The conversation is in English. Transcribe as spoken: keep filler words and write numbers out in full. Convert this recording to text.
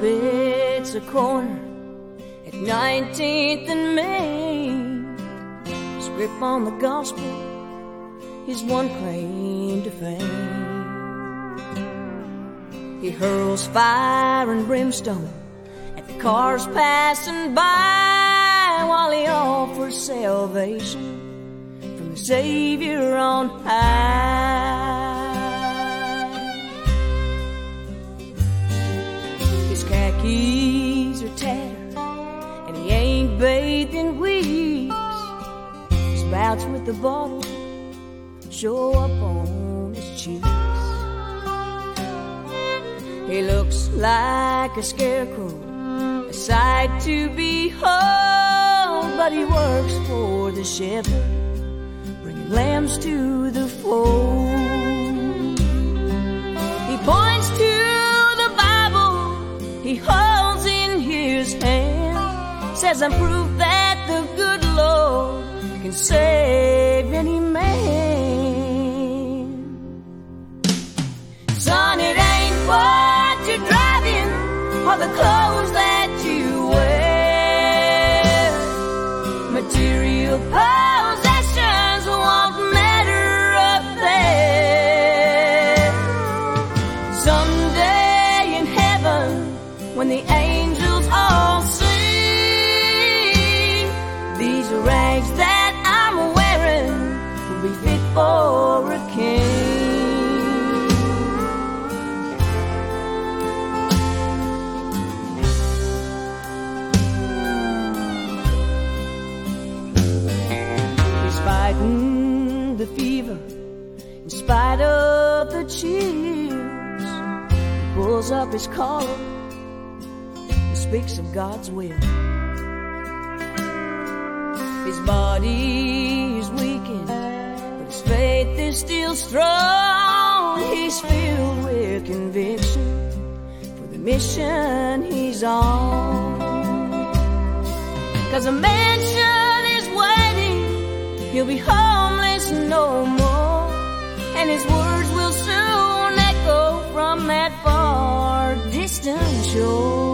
spits a corner at nineteenth and Main. His grip on the gospel, his one claim to fame. He hurls fire and brimstone at the cars passing by, while he offers salvation from the Savior on high. His khakis are tattered and he ain't bathed in weeks. His bouts with the bottle show up on his cheeks. He looks like a scarecrow, a sight to behold, but he works for the shepherd, bringing lambs to the fold. He points to the Bible he holds in his hand, says, I'm proof that the good Lord can save any man. Son, it ain't what you're driving or the clothes that you wear. Material possessions won't matter up there. Someday in heaven, when the angels all sing, these rags that I'm wearing will be fit for a king. Fighting the fever in spite of the chills. He pulls up his collar and speaks of God's will. His body is weakened, but his faith is still strong. He's filled with conviction for the mission he's on. 'Cause a mansion is waiting, he'll be homeless no more, and his words will soon echo from that far distant shore.